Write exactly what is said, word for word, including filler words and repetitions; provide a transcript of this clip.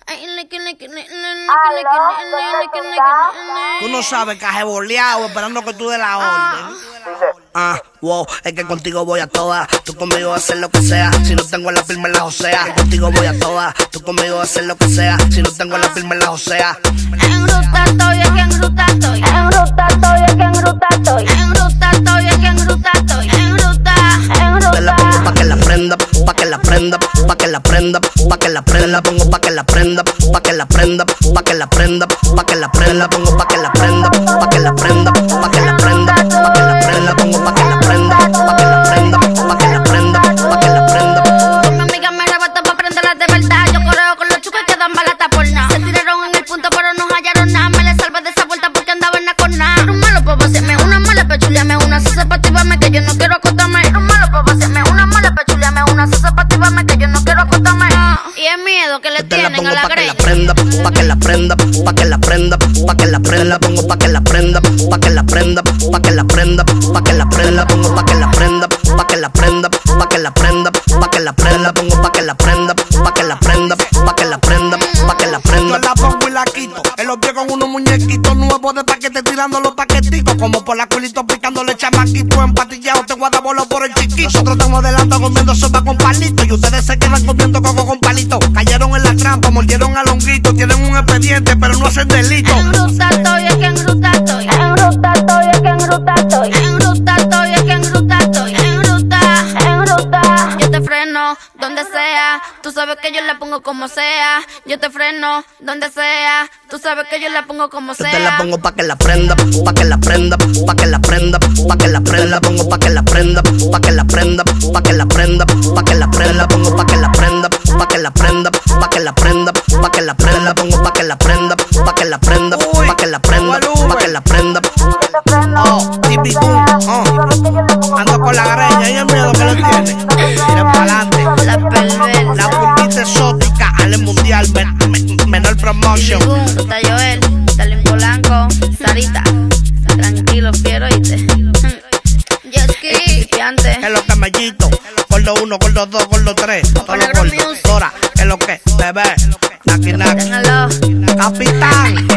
Tú no sabes que has boleado esperando que tú des la orden. Ah, wow, es que contigo voy a todas. Tú conmigo vas a hacer lo que sea. Si no tengo la firma en la josea. Que contigo voy a todas. Tú conmigo vas a hacer lo que sea. Si no tengo la firma en la josea. En ruta estoy, es que en ruta estoy. En ruta estoy, es que en ruta estoy. En ruta estoy, es que en ruta estoy. En ruta, en ruta. Te la pongo pa' que la prenda, pa' que la prenda, pa' que la prenda, pa' que la prenda. La pongo pa' que la prenda, pa' que la prenda, pa' que la prenda, pa' que la prenda. La pongo pa' que la prenda, pa' que la prenda, pa' que la prenda, pa' que la prenda. La pongo pa' que la prenda, pa' que la prenda, pa' que la prenda, pa' que la prenda. Con mi amiga me arrebato pa' prenderla de verdad. Yo correo con los chicos que dan balata por nada. Se tiraron en el punto pero no hallaron nada. Me le salvé de esa vuelta porque andaba en la corna. Era un malo pa' vaciarme una mala, pa' chulearme una. Si sepa activarme que yo no quiero acostarme. Era un malo pa' vaciarme una mala, pa' chulearme una. Si sepa activarme que yo no quiero acostarme. Y el miedo que le tienen a la greña. Pa' que la prenda, pa' que la prenda, pa' que la prenda. La pongo pa' que la prenda, pa' que la prenda, pa' que la prenda, pa' que la prenda. La pongo pa' que la prenda, pa' que la prenda, pa' que la prenda, pa' que la prenda. La pongo pa' que la prenda, pa' que la prenda, pa' que la prenda, pa' que la prenda. Yo la pongo y la quito. En los pies con unos muñequitos nuevos de paquete tirando los paquetitos. Como por la culito picándole chamaquito. Empatillado te guardabolo por el chiquito. Nosotros estamos adelante comiendo sopa con palito. Y ustedes se quedan comiendo coco con palito. Cayeron en la trampa, mordieron al honguito. Tienen un expediente pero no hacen delito. En ruta estoy, es que en ruta estoy. En ruta estoy, es que en ruta estoy. En ruta estoy, es que en ruta estoy. En ruta, en ruta. Yo te freno donde sea. Tú sabes que yo la pongo como sea. Yo te freno donde sea. Tú sabes que yo la pongo como sea. Yo te la pongo pa' que la prenda, pa' que la prenda, pa' que la prenda, pa' que la prenda. La pongo pa' que la prenda, pa' que la prenda, pa' que la prenda, pa' que la prenda. La pongo pa' que la prenda, pa' que la prenda, pa' que la prenda, pa' que la prenda. La pongo pa' que la prenda, pa' que la prenda, pa' que la prenda, pa' que la prenda. Oh, típico, oh. Ando con la greña y el miedo que le tiene. Mira pa'lante. La perversa. La puntita exótica, al mundial, men, men, menor promotion. Está Joel, Stalin Polanco, Sarita. Tranquilo, fiero, ¿oíste? Jetski, piante. Es lo que mellito. Gordo uno, gordo dos, gordo tres. Todos los gordos. Dora, es lo que, bebé. Naki, naki. Téngalo. Capitán.